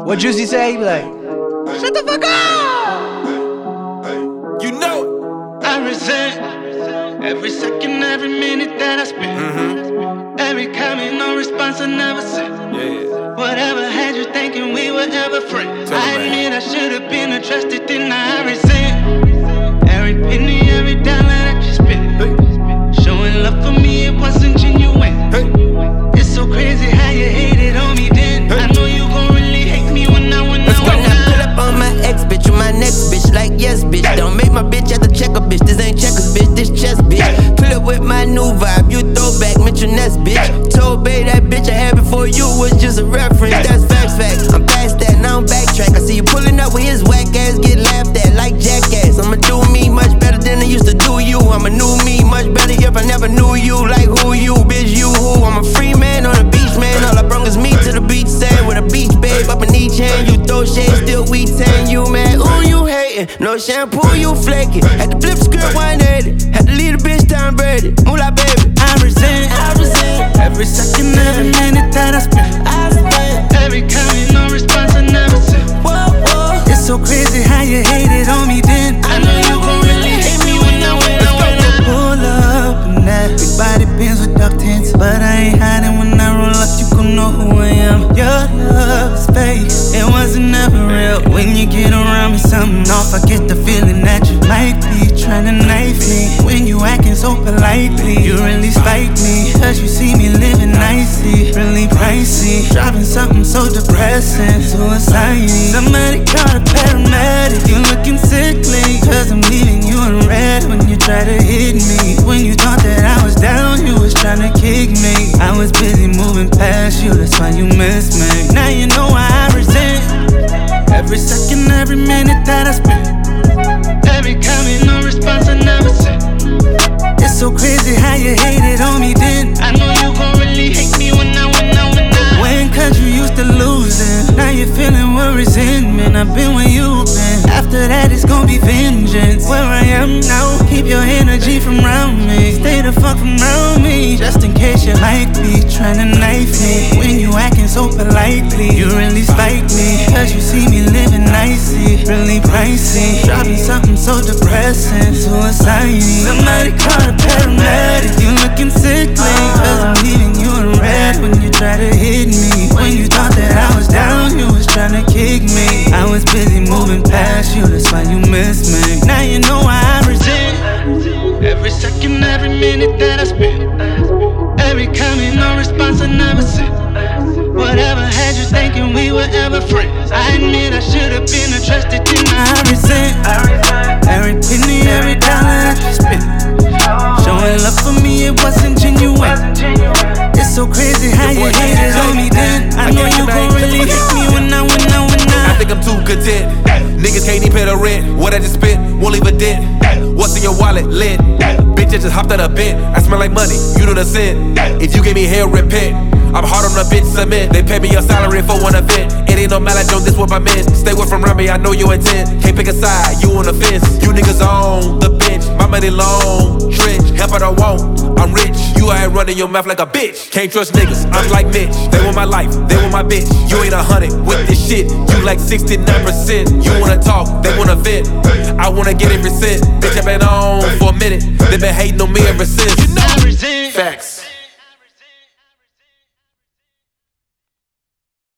What Juicy say? He be like, shut the fuck up! You know it. I resent every second, every minute that I spend. Every comment, no response, I never sent. Yeah. Whatever had you thinking we were ever friends? Tell I me, admit I should have been trusted, then I resent every penny, every dollar that you spent. Showing love for me, it wasn't genuine. It's so crazy how you hated on me then. I know you gon' really hate me when I went out. When I pull up on my ex bitch, you my next bitch, like yes bitch. Don't make my bitch have to check a bitch. This ain't checkers bitch, this chess bitch. Pull up with my new vibe, you throwback, mention Ness bitch. Told Bay that bitch I had before you was just a reference. That's facts. I'm past that, now I'm backtrack. I see you pulling up with his whack ass, get laughed at like jackass. I'ma do me much better than I used to do you. I'ma new me much better if I never knew you. Like who you, bitch, you who? I'm a free man on the beach, man. All I brung is me to the beach, sand with a beach babe up in each hand. You throw shade, still we tan. You mad? Ooh, you hating? No shampoo, you flaking. Had to flip script 180. Had to leave the bitch down ready. Moolah baby. I resent every second, every minute that I spend. Every comment, no response, I never sent. It's so crazy how you hated on me then. I know you gon' really hate me when I pull up in that big body pins with duck tints. But I ain't hiding when I roll up, you gon' know who I am. Your love is fake, it wasn't ever real. When you get around me, something off, I get the feeling that you might be trying to knife me. When you acting so politely, you really spite me. Cause you see me living nicely, really pricey. Driving something so depressing, suicide. Somebody call a paramedic, you looking sickly. Cause I'm leaving you in red when you try to hit me. When you thought that I was down, you was trying to kick me. I was busy moving past you, that's why you missed me. Now you know why I resent every second, every minute that I spend. Every comment, no response, I never sent. It's so crazy how you hated on me then. I know you gon' really hate me when I When cause you used to losing. Now you're feeling with resentment. I've been where you've been. After that it's gon' be vengeance. Where I am now, keep your energy from around me. Stay the fuck from around me. Just in case you like me, tryna knife me. When you acting so politely, you really spite me. Cause you see me living nicely, really pricey. Dropping something so depressing, suicide. Somebody call a paramedic, you looking sickly. Cause I'm leaving you in red when you try to hit me. When you thought that I was down, you was tryna kick me. I was busy moving past you, that's why you missed me. Now you know why I resent every second, every minute that I spend. Every comment, no response, I never sent. Whatever had you thinking we were ever friends? I admit I should have been trusted, then I resent every penny, every dollar that you spent. Showing love for me, it wasn't genuine. It's so crazy how you hated on me then. I know you gon' really hate me when I I think I'm too content. Niggas can't even pay the rent. What I just spent won't leave a dent. What's in your wallet? Lit. Bitch, I just hopped out of bed. I smell like money, you know the sin. If you gave me hell, repent. I'm hard on the bitch cement. They pay me your salary for one event. It ain't no Malajon, this what I meant. Stay away from around me, I know you intent. Can't pick a side, you on the fence. You niggas on the bench. My money long, trench. Help I don't want, I'm rich. You out here running your mouth like a bitch. Can't trust niggas, I'm like Mitch. They want my life, they want my bitch. You ain't 100 with this shit. You like 69%. You wanna talk, they wanna vent. I wanna get every cent. Bitch, I been on for a minute. They been hating on me ever since. You know, facts.